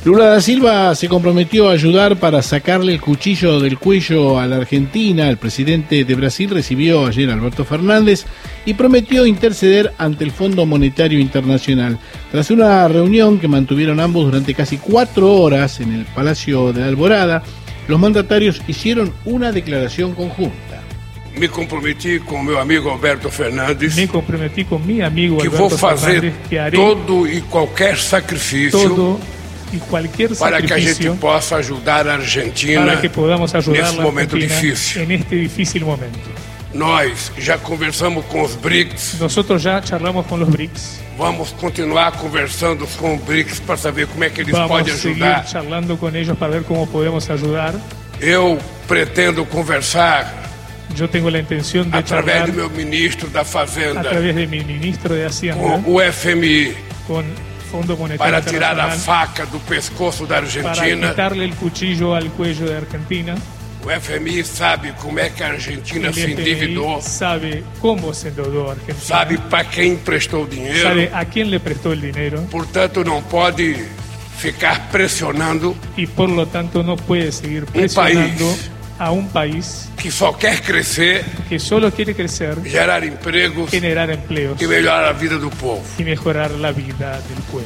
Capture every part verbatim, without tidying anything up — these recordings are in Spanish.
Lula da Silva se comprometió a ayudar para sacarle el cuchillo del cuello a la Argentina. El presidente de Brasil recibió ayer a Alberto Fernández y prometió interceder ante el Fondo Monetario Internacional. Tras una reunión que mantuvieron ambos durante casi cuatro horas en el Palacio de la Alborada, los mandatarios hicieron una declaración conjunta. Me comprometi com meu amigo Alberto Fernandes. Me comprometi con mi amigo que Alberto vou fazer Fernández que haré todo e qualquer sacrifício todo y cualquier para que a gente sacrificio possa ajudar a Argentina para que podamos ayudar nesse a la momento Argentina difícil. en este difícil momento. Nós já conversamos com os BRICS. Nosotros ya charlamos con los BRICS. Vamos continuar conversando com os BRICS para saber como é que eles Vamos podem a seguir ajudar. charlando con ellos para ver cómo podemos ayudar. Eu pretendo conversar Yo tengo la intención de através charlar do meu ministro da a Fazenda través de mi ministro de Hacienda com o F M I con Fondo Monetario para tirar a Internacional faca do pescoço da para Argentina. quitarle el cuchillo al cuello de Argentina. O F M I sabe como é que a Argentina El se F M I endividou, sabe cómo se endeudó Argentina, sabe para quem emprestou o dinheiro, sabe a quién le prestó el dinero portanto não pode ficar pressionando y por lo tanto no puede seguir presionando país a un país que só quer crescer, que solo quiere crecer, gerar empregos generar empleos e melhorar a vida do povo. y mejorar la vida del pueblo.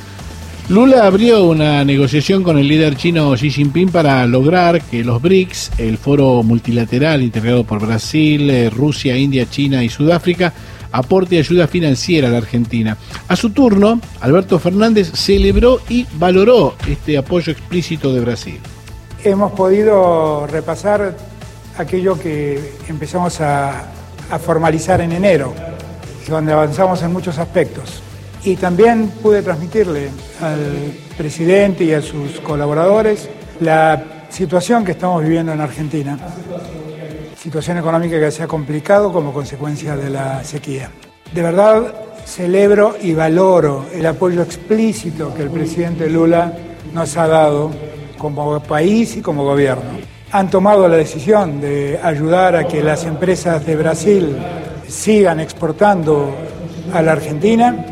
Lula abrió una negociación con el líder chino Xi Jinping para lograr que los BRICS, el foro multilateral integrado por Brasil, eh, Rusia, India, China y Sudáfrica, aporte ayuda financiera a la Argentina. A su turno, Alberto Fernández celebró y valoró este apoyo explícito de Brasil. Hemos podido repasar aquello que empezamos a, a formalizar en enero, donde avanzamos en muchos aspectos. Y también pude transmitirle al presidente y a sus colaboradores la situación que estamos viviendo en Argentina. Situación económica que se ha complicado como consecuencia de la sequía. De verdad celebro y valoro el apoyo explícito que el presidente Lula nos ha dado como país y como gobierno. Han tomado la decisión de ayudar a que las empresas de Brasil sigan exportando a la Argentina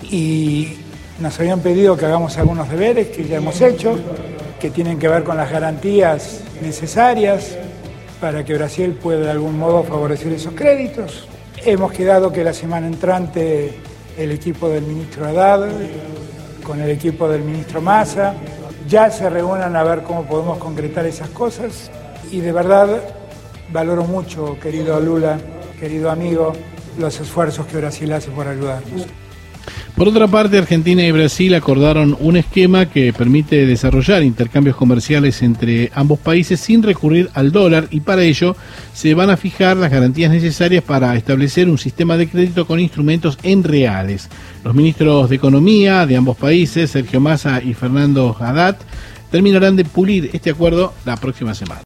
y nos habían pedido que hagamos algunos deberes que ya hemos hecho, que tienen que ver con las garantías necesarias para que Brasil pueda de algún modo favorecer esos créditos. Hemos quedado que la semana entrante el equipo del ministro Haddad con el equipo del ministro Massa ya se reúnan a ver cómo podemos concretar esas cosas y de verdad valoro mucho, querido Lula, querido amigo, los esfuerzos que Brasil hace por ayudarnos. Por otra parte, Argentina y Brasil acordaron un esquema que permite desarrollar intercambios comerciales entre ambos países sin recurrir al dólar y para ello se van a fijar las garantías necesarias para establecer un sistema de crédito con instrumentos en reales. Los ministros de Economía de ambos países, Sergio Massa y Fernando Haddad, terminarán de pulir este acuerdo la próxima semana.